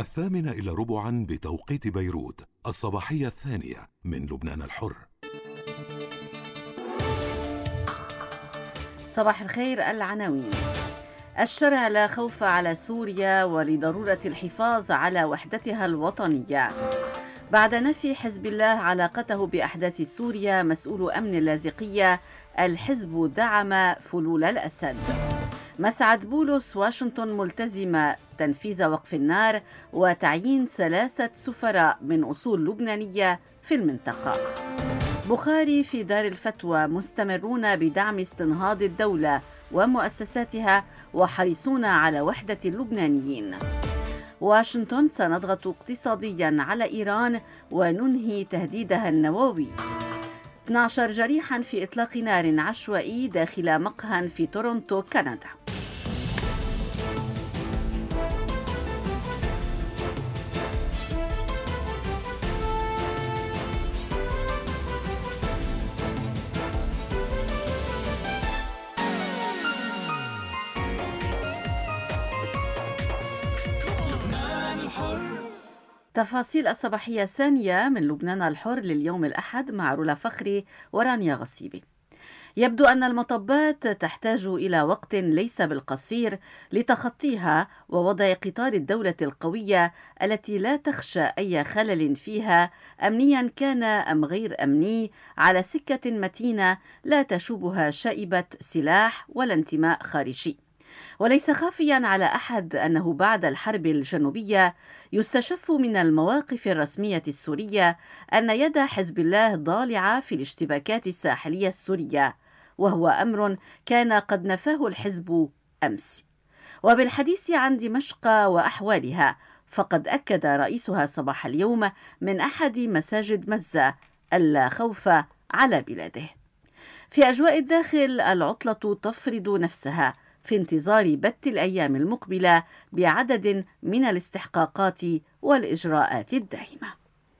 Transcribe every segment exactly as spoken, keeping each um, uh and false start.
الثامنة إلى ربعا بتوقيت بيروت، الصباحية الثانية من لبنان الحر. صباح الخير. العناوين: الشرع لا خوف على سوريا ولضرورة الحفاظ على وحدتها الوطنية. بعد نفي حزب الله علاقته بأحداث سوريا، مسؤول أمن اللاذقية: الحزب دعم فلول الأسد. مسعد بولس: واشنطن ملتزمة تنفيذ وقف النار وتعيين ثلاثة سفراء من أصول لبنانية في المنطقة. بخاري في دار الفتوى: مستمرون بدعم استنهاض الدولة ومؤسساتها وحريصون على وحدة اللبنانيين. واشنطن: سنضغط اقتصاديا على إيران وننهي تهديدها النووي. اثني عشر جريحا في إطلاق نار عشوائي داخل مقهى في تورونتو، كندا. تفاصيل الصباحية الثانية من لبنان الحر لليوم الأحد مع رولا فخري ورانيا غصيبي. يبدو أن المطبات تحتاج إلى وقت ليس بالقصير لتخطيها ووضع قطار الدولة القوية التي لا تخشى أي خلل فيها أمنيا كان أم غير أمني على سكة متينة لا تشوبها شائبة سلاح ولا انتماء خارجي. وليس خافيا على أحد أنه بعد الحرب الجنوبية يستشف من المواقف الرسمية السورية أن يد حزب الله ضالعة في الاشتباكات الساحلية السورية، وهو أمر كان قد نفاه الحزب أمس. وبالحديث عن دمشق وأحوالها، فقد أكد رئيسها صباح اليوم من أحد مساجد مزة اللا خوف على بلاده. في أجواء الداخل، العطلة تفرض نفسها في انتظار بت الأيام المقبلة بعدد من الاستحقاقات والإجراءات الداهمة.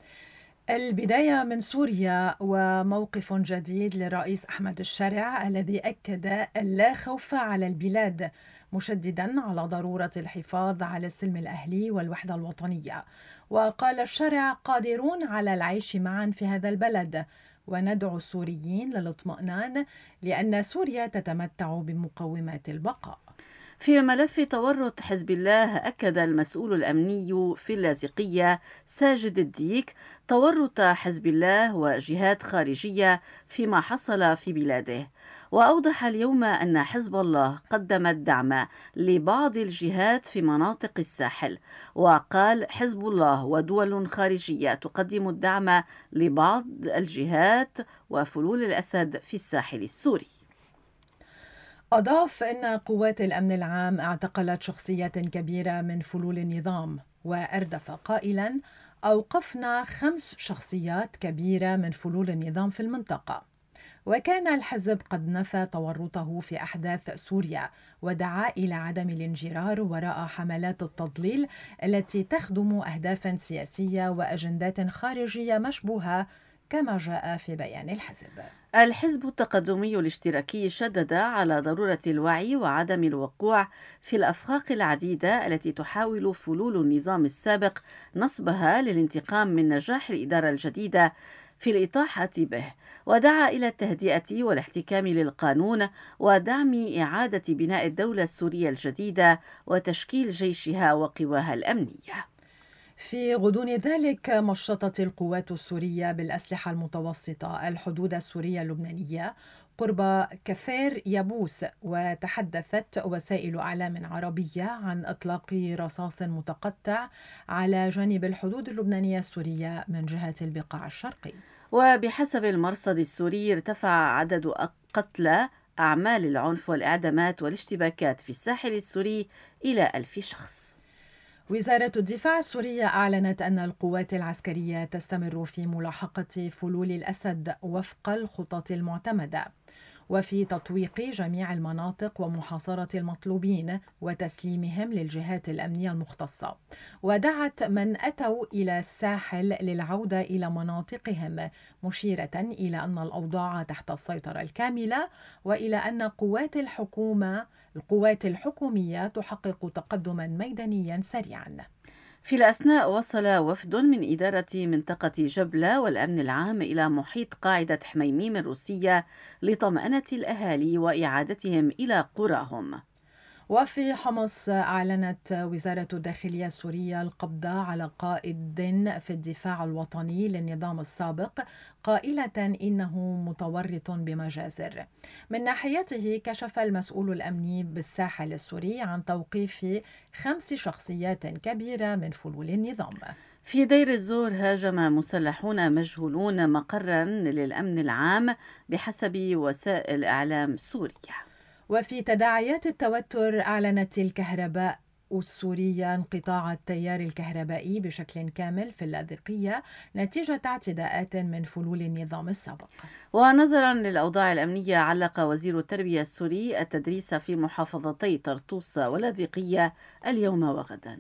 البداية من سوريا، وموقف جديد للرئيس أحمد الشرع الذي أكد اللا خوف على البلاد، مشددا على ضرورة الحفاظ على السلم الأهلي والوحدة الوطنية. وقال الشرع: قادرون على العيش معا في هذا البلد، وندعو السوريين للاطمئنان لأن سوريا تتمتع بمقومات البقاء. في ملف تورط حزب الله، أكد المسؤول الأمني في اللاذقية ساجد الديك تورط حزب الله وجهات خارجية فيما حصل في بلاده. وأوضح اليوم أن حزب الله قدم الدعم لبعض الجهات في مناطق الساحل. وقال: حزب الله ودول خارجية تقدم الدعم لبعض الجهات وفلول الأسد في الساحل السوري. أضاف أن قوات الأمن العام اعتقلت شخصيات كبيرة من فلول النظام، وأردف قائلا: أوقفنا خمس شخصيات كبيرة من فلول النظام في المنطقة. وكان الحزب قد نفى تورطه في أحداث سوريا، ودعا إلى عدم الانجرار وراء حملات التضليل التي تخدم أهدافا سياسية وأجندات خارجية مشبوهة، كما جاء في بيان الحزب. الحزب التقدمي الاشتراكي شدد على ضرورة الوعي وعدم الوقوع في الأفاق العديدة التي تحاول فلول النظام السابق نصبها للانتقام من نجاح الإدارة الجديدة في الإطاحة به، ودعا إلى التهدئة والاحتكام للقانون ودعم إعادة بناء الدولة السورية الجديدة وتشكيل جيشها وقواها الأمنية. في غضون ذلك، مشطت القوات السورية بالأسلحة المتوسطة الحدود السورية اللبنانية قرب كفير يابوس، وتحدثت وسائل أعلام عربية عن إطلاق رصاص متقطع على جانب الحدود اللبنانية السورية من جهة البقاع الشرقي. وبحسب المرصد السوري، ارتفع عدد قتلى أعمال العنف والإعدامات والاشتباكات في الساحل السوري إلى ألف شخص. وزارة الدفاع السورية أعلنت أن القوات العسكرية تستمر في ملاحقة فلول الأسد وفق الخطط المعتمدة، وفي تطويق جميع المناطق ومحاصرة المطلوبين وتسليمهم للجهات الأمنية المختصة. ودعت من أتوا إلى الساحل للعودة إلى مناطقهم، مشيرة إلى أن الأوضاع تحت السيطرة الكاملة، وإلى أن قوات الحكومة القوات الحكومية تحقق تقدما ميدانيا سريعا. في الأثناء وصل وفد من إدارة منطقة جبلة والأمن العام إلى محيط قاعدة حميميم الروسية لطمأنة الأهالي وإعادتهم إلى قراهم. وفي حمص أعلنت وزارة الداخلية السورية القبض على قائد في الدفاع الوطني للنظام السابق، قائلة إنه متورط بمجازر. من ناحيته كشف المسؤول الأمني بالساحل السوري عن توقيف خمس شخصيات كبيرة من فلول النظام. في دير الزور هاجم مسلحون مجهولون مقرا للأمن العام بحسب وسائل إعلام سورية. وفي تداعيات التوتر أعلنت الكهرباء السورية انقطاع التيار الكهربائي بشكل كامل في اللاذقية نتيجة اعتداءات من فلول النظام السابق. ونظرا للأوضاع الأمنية علق وزير التربية السوري التدريس في محافظتي طرطوس واللاذقية اليوم وغدا.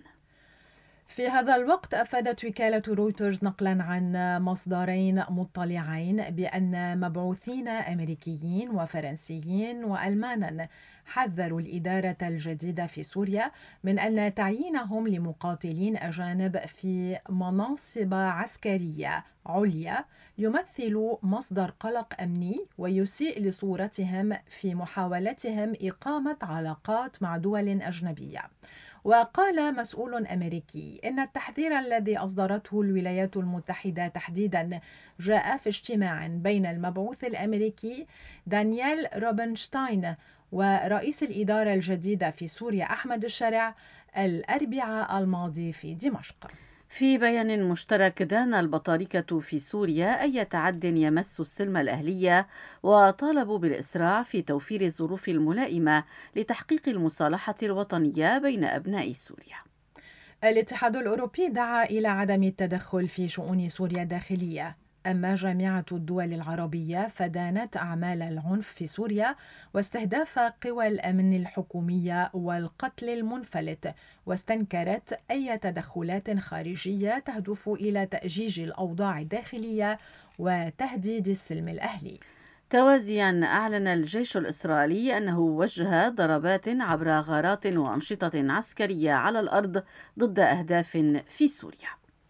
في هذا الوقت أفادت وكالة رويترز نقلا عن مصدرين مطلعين بأن مبعوثين أمريكيين وفرنسيين وألمانا حذروا الإدارة الجديدة في سوريا من أن تعيينهم لمقاتلين أجانب في مناصب عسكرية عليا يمثل مصدر قلق أمني ويسيء لصورتهم في محاولتهم إقامة علاقات مع دول أجنبية. وقال مسؤول أمريكي إن التحذير الذي أصدرته الولايات المتحدة تحديدا جاء في اجتماع بين المبعوث الأمريكي دانيال روبنشتاين ورئيس الإدارة الجديدة في سوريا أحمد الشرع الأربعاء الماضي في دمشق. في بيان مشترك دان البطاركة في سوريا أي تعد يمس السلم الأهلية، وطالبوا بالإسراع في توفير الظروف الملائمة لتحقيق المصالحة الوطنية بين أبناء سوريا. الاتحاد الأوروبي دعا إلى عدم التدخل في شؤون سوريا الداخلية، أما جامعة الدول العربية فدانت أعمال العنف في سوريا واستهداف قوى الأمن الحكومية والقتل المنفلت، واستنكرت أي تدخلات خارجية تهدف إلى تأجيج الأوضاع الداخلية وتهديد السلم الأهلي. توازيا أعلن الجيش الإسرائيلي أنه وجه ضربات عبر غارات وأنشطة عسكرية على الأرض ضد أهداف في سوريا.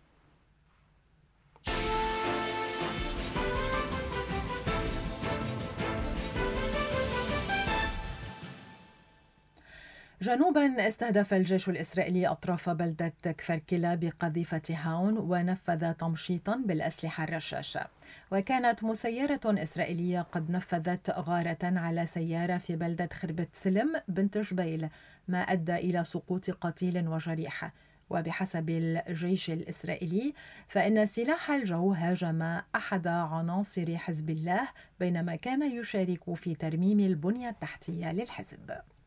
جنوبا استهدف الجيش الإسرائيلي أطراف بلدة كفر كلا بقذيفة هاون ونفذ تمشيطا بالأسلحة الرشاشة. وكانت مسيرة إسرائيلية قد نفذت غارة على سيارة في بلدة خربت سلم بنت جبيل، ما أدى إلى سقوط قتيل وجريح. وبحسب الجيش الإسرائيلي فإن سلاح الجو هاجم أحد عناصر حزب الله بينما كان يشارك في ترميم البنية التحتية للحزب.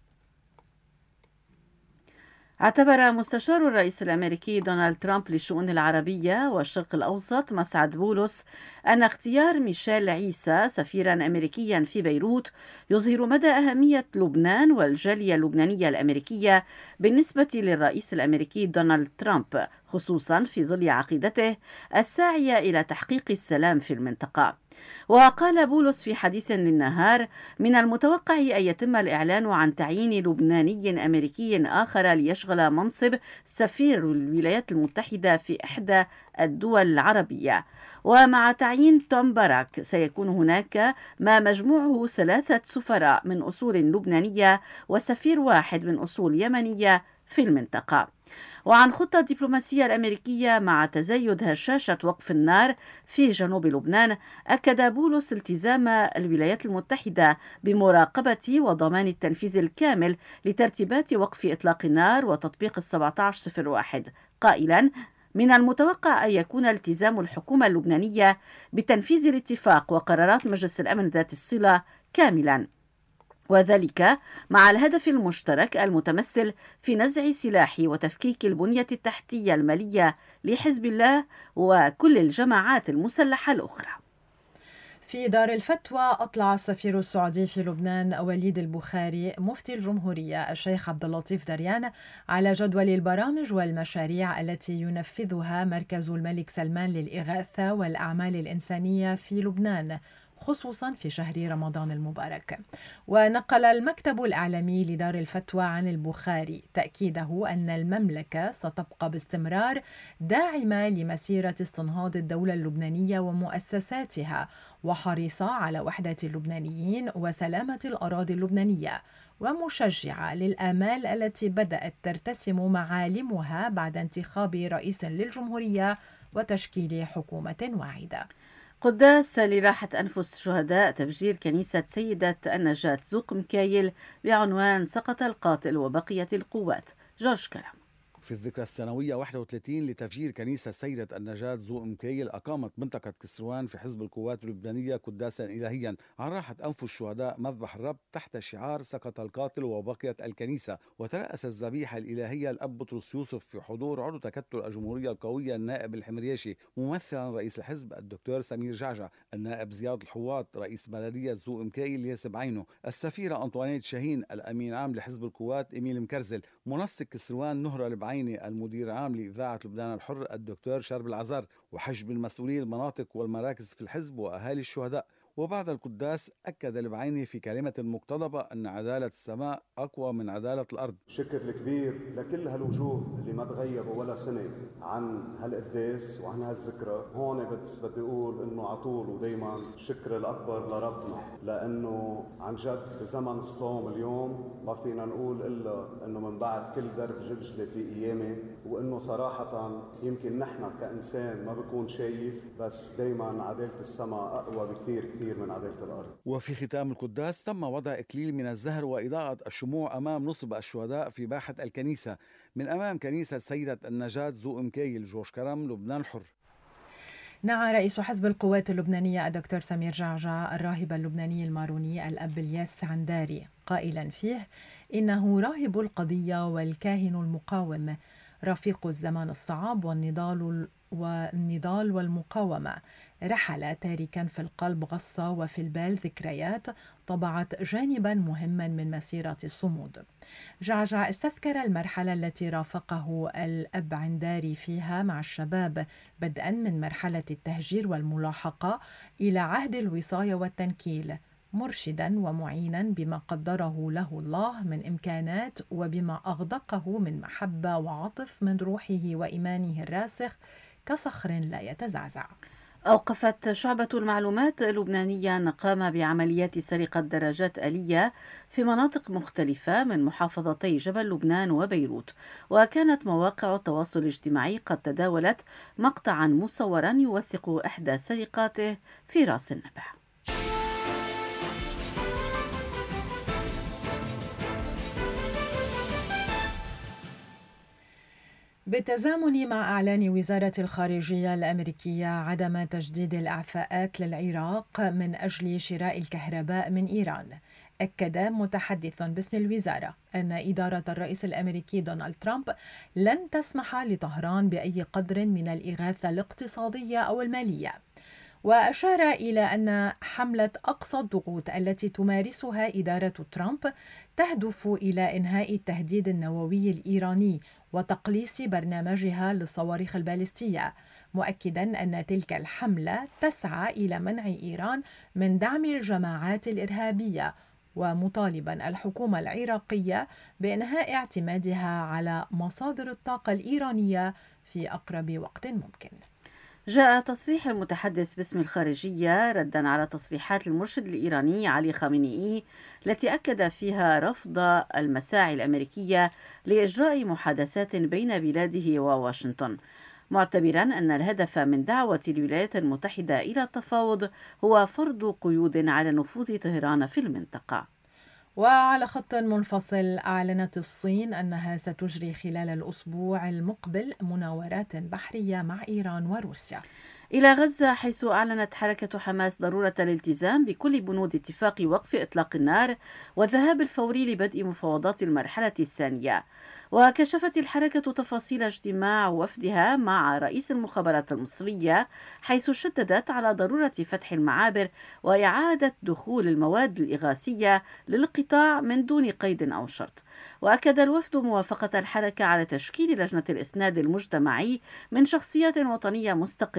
اعتبر مستشار الرئيس الأمريكي دونالد ترامب للشؤون العربية والشرق الأوسط مسعد بولس أن اختيار ميشيل عيسى سفيرا أمريكيا في بيروت يظهر مدى أهمية لبنان والجالية اللبنانية الأمريكية بالنسبة للرئيس الأمريكي دونالد ترامب، خصوصا في ظل عقيدته الساعية إلى تحقيق السلام في المنطقة. وقال بولس في حديث للنهار: من المتوقع أن يتم الإعلان عن تعيين لبناني أمريكي آخر ليشغل منصب سفير الولايات المتحدة في إحدى الدول العربية، ومع تعيين توم باراك سيكون هناك ما مجموعه ثلاثة سفراء من أصول لبنانية وسفير واحد من أصول يمنية في المنطقة. وعن خطة الدبلوماسية الأمريكية مع تزايد هشاشة وقف النار في جنوب لبنان، أكد بولس التزام الولايات المتحدة بمراقبة وضمان التنفيذ الكامل لترتيبات وقف إطلاق النار وتطبيق السبعة عشر صفر واحد، قائلا: من المتوقع أن يكون التزام الحكومة اللبنانية بتنفيذ الاتفاق وقرارات مجلس الأمن ذات الصلة كاملا، وذلك مع الهدف المشترك المتمثل في نزع سلاح وتفكيك البنية التحتية المالية لحزب الله وكل الجماعات المسلحة الأخرى. في دار الفتوى أطلع السفير السعودي في لبنان وليد البخاري مفتي الجمهورية الشيخ عبد اللطيف دريان على جدول البرامج والمشاريع التي ينفذها مركز الملك سلمان للإغاثة والأعمال الإنسانية في لبنان، خصوصا في شهر رمضان المبارك. ونقل المكتب الإعلامي لدار الفتوى عن البخاري تأكيده أن المملكة ستبقى باستمرار داعمة لمسيرة استنهاض الدولة اللبنانية ومؤسساتها، وحريصة على وحدة اللبنانيين وسلامة الأراضي اللبنانية، ومشجعة للآمال التي بدأت ترتسم معالمها بعد انتخاب رئيس للجمهورية وتشكيل حكومة واحدة. قداس لراحة أنفس الشهداء تفجير كنيسة سيدة النجاة زوق مكايل بعنوان سقط القاتل وبقيت القوات. جورج كرم. في الذكرى السنوية واحد وثلاثين لتفجير كنيسة سيدة النجاة زوق مكايل، أقامت منطقة كسروان في حزب القوات اللبنانية قداسا إلهيا عن راحة أنفس الشهداء مذبح الرب تحت شعار سقط القاتل وبقيت الكنيسة. وترأس الذبيحة الإلهية الأب بطرس يوسف في حضور عضو تكتل الجمهورية القوية النائب الحمرياشي، ممثلا رئيس الحزب الدكتور سمير جعجع، النائب زياد الحواط رئيس بلدية زوق مكايل ياسب عينه، السفيرة أنطوانيت شاهين، الأمين عام لحزب القوات إميل مكرزل، منسق كسروان نهرة البعيني، المدير عام لإذاعة لبنان الحر الدكتور شرب العزار، وحجب المسؤولين المناطق والمراكز في الحزب وأهالي الشهداء. وبعد القداس أكد البعيني في كلمة مقتضبة أن عدالة السماء أقوى من عدالة الأرض. شكر الكبير لكل هالوجوه اللي ما تغيبوا ولا سنة عن هالقداس وعن هالذكرى. هون بس بدي أقول إنه عطول ودايما شكر الأكبر لربنا، لأنه عن جد بزمن الصوم اليوم ما فينا نقول إلا إنه من بعد كل درب جلجلة في قيامة، وإنه صراحة يمكن نحن كإنسان ما بكون شايف، بس دايما عدالة السماء أقوى بكتير كتير من عدالة الأرض. وفي ختام القداس تم وضع إكليل من الزهر وإضاءة الشموع أمام نصب الشهداء في باحة الكنيسة من أمام كنيسة سيدة النجاة زوق مكايل. جورج كرم، لبنان الحر. نعى رئيس حزب القوات اللبنانية الدكتور سمير جعجع الراهب اللبناني الماروني الأب الياس عنداري قائلا فيه إنه راهب القضية والكاهن المقاوم، رفيق الزمان الصعب والنضال والنضال والمقاومة، رحل تاركا في القلب غصة وفي البال ذكريات طبعت جانبا مهما من مسيرة الصمود. جعجع استذكر المرحلة التي رافقه الأب عنداري فيها مع الشباب، بدءا من مرحلة التهجير والملاحقة إلى عهد الوصاية والتنكيل، مرشدا ومعينا بما قدره له الله من إمكانات وبما أغدقه من محبة وعطف من روحه وإيمانه الراسخ كصخر لا يتزعزع. أوقفت شعبة المعلومات اللبنانية النقامة بعمليات سرقة دراجات آلية في مناطق مختلفة من محافظتي جبل لبنان وبيروت، وكانت مواقع التواصل الاجتماعي قد تداولت مقطعا مصورا يوثق إحدى سرقاته في رأس النبع. بالتزامن مع إعلان وزارة الخارجية الأمريكية عدم تجديد الإعفاءات للعراق من أجل شراء الكهرباء من إيران، أكد متحدث باسم الوزارة أن إدارة الرئيس الأمريكي دونالد ترامب لن تسمح لطهران بأي قدر من الإغاثة الاقتصادية أو المالية. وأشار إلى أن حملة أقصى الضغوط التي تمارسها إدارة ترامب تهدف إلى إنهاء التهديد النووي الإيراني وتقليص برنامجها للصواريخ البالستية، مؤكدا أن تلك الحملة تسعى إلى منع إيران من دعم الجماعات الإرهابية، ومطالبا الحكومة العراقية بإنهاء اعتمادها على مصادر الطاقة الإيرانية في أقرب وقت ممكن. جاء تصريح المتحدث باسم الخارجية ردا على تصريحات المرشد الإيراني علي خامنئي التي أكد فيها رفض المساعي الأمريكية لإجراء محادثات بين بلاده وواشنطن، معتبرا أن الهدف من دعوة الولايات المتحدة إلى التفاوض هو فرض قيود على نفوذ طهران في المنطقة. وعلى خط منفصل، أعلنت الصين أنها ستجري خلال الأسبوع المقبل مناورات بحرية مع إيران وروسيا. إلى غزة، حيث أعلنت حركة حماس ضرورة الالتزام بكل بنود اتفاق وقف إطلاق النار والذهاب الفوري لبدء مفاوضات المرحلة الثانية. وكشفت الحركة تفاصيل اجتماع وفدها مع رئيس المخابرات المصرية، حيث شددت على ضرورة فتح المعابر وإعادة دخول المواد الإغاثية للقطاع من دون قيد أو شرط. وأكد الوفد موافقة الحركة على تشكيل لجنة الإسناد المجتمعي من شخصيات وطنية مستقلة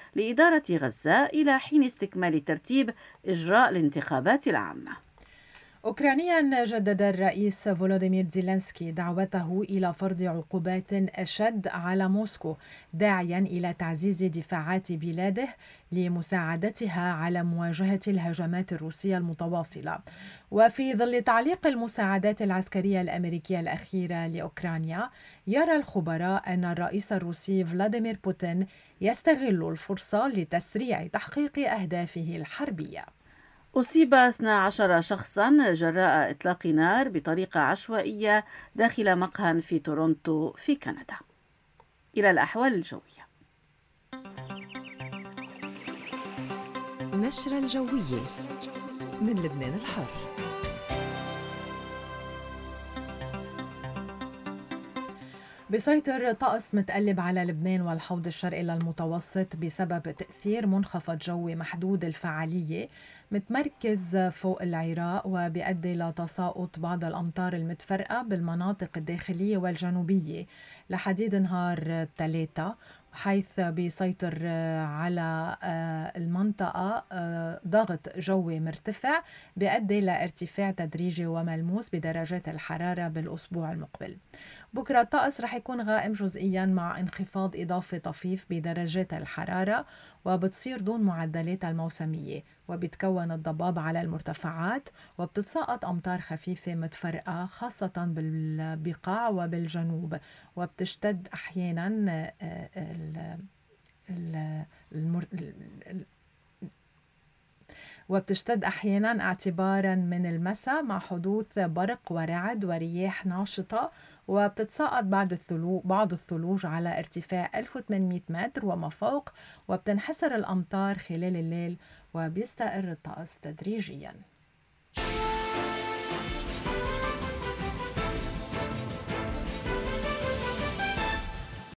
لإدارة غزة إلى حين استكمال ترتيب إجراء الانتخابات العامة. أوكرانيا جدد الرئيس فولوديمير زيلينسكي دعوته إلى فرض عقوبات أشد على موسكو، داعيا إلى تعزيز دفاعات بلاده لمساعدتها على مواجهة الهجمات الروسية المتواصلة. وفي ظل تعليق المساعدات العسكرية الأمريكية الأخيرة لأوكرانيا، يرى الخبراء أن الرئيس الروسي فلاديمير بوتين يستغل الفرصة لتسريع تحقيق أهدافه الحربية. أصيب اثنا عشر شخصاً جراء إطلاق نار بطريقة عشوائية داخل مقهى في تورونتو في كندا. إلى الأحوال الجوية. نشرة الجوية من لبنان الحر. بيسيطر طقس متقلب على لبنان والحوض الشرقي للمتوسط بسبب تأثير منخفض جوي محدود الفعالية متمركز فوق العراق، وبيؤدي لتساقط بعض الأمطار المتفرقة بالمناطق الداخلية والجنوبية لحديد نهار ثلاثة، حيث بيسيطر على المنطقة ضغط جوي مرتفع بيؤدي لارتفاع تدريجي وملموس بدرجات الحرارة بالأسبوع المقبل. بكرة الطقس رح يكون غائم جزئيا مع انخفاض إضافي طفيف بدرجات الحرارة، وبتصير دون معدلات الموسمية، وبيتكون الضباب على المرتفعات، وبتتساقط أمطار خفيفة متفرقة خاصة بالبقاع وبالجنوب، وبتشتد أحيانا المر... وبتشتد أحيانا اعتبارا من المساء مع حدوث برق ورعد ورياح ناشطة، وبتتساقط بعض الثلوج بعض الثلوج على ارتفاع ألف وثمانمئة متر وما فوق، وبتنحسر الأمطار خلال الليل، وبيستقر الطقس تدريجيا.